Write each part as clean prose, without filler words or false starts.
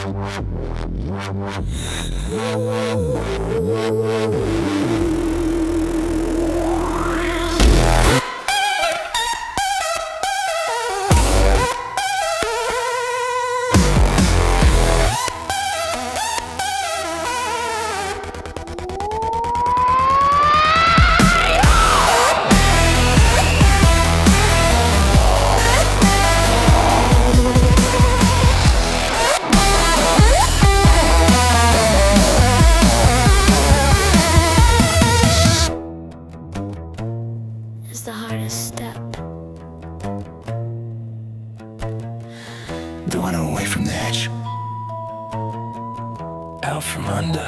Is the hardest step. Going away from the edge, out from under,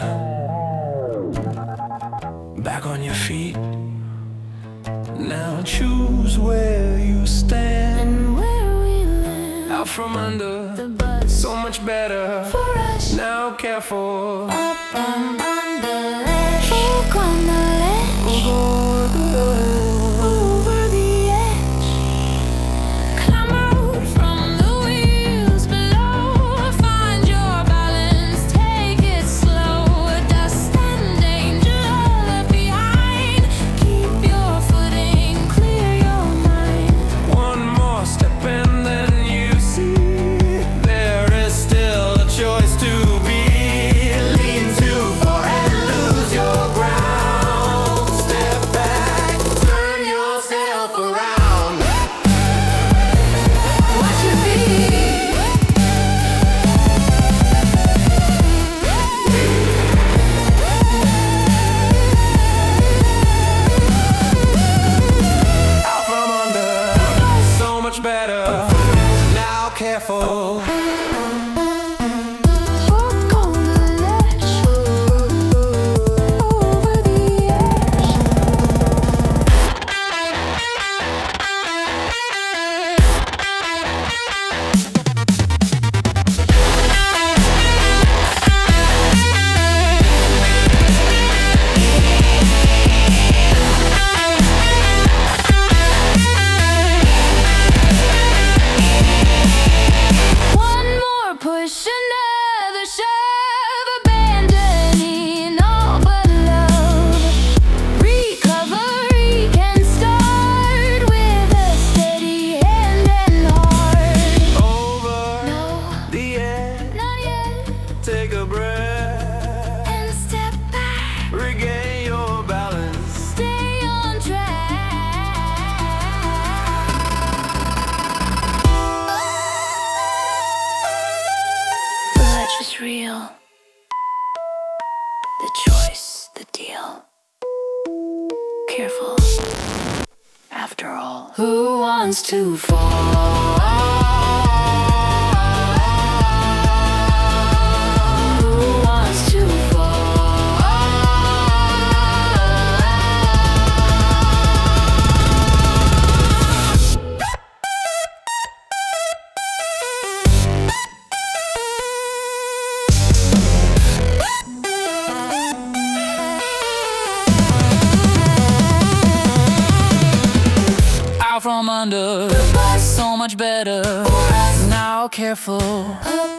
back on your feet. Now choose where you stand, And where we live, out from under, the bus so much better for us. now. Careful, Up and on the ledge, folk on the ledge, over the edge. Climb out from the wheels below, find your balance, take it slow. Dust and danger all left behind. Keep your footing, clear your mind. one more step and then you see there is still a choice to be. Lean too far and lose your ground. Step back, turn yourself around. Watch your feet. Out from under, so much better now. Careful, Folk on the ledge, over the edge. One more push, another shove, abandoning all but love. Recovery can start with a steady hand and heart. over No, the edge, not yet. take a breath, And step back, regain your balance. stay on track. The ledge is real. The choice, the deal. Careful. After all, who wants to fall? Who wants to fall? Out from under, so much better now. Careful, Up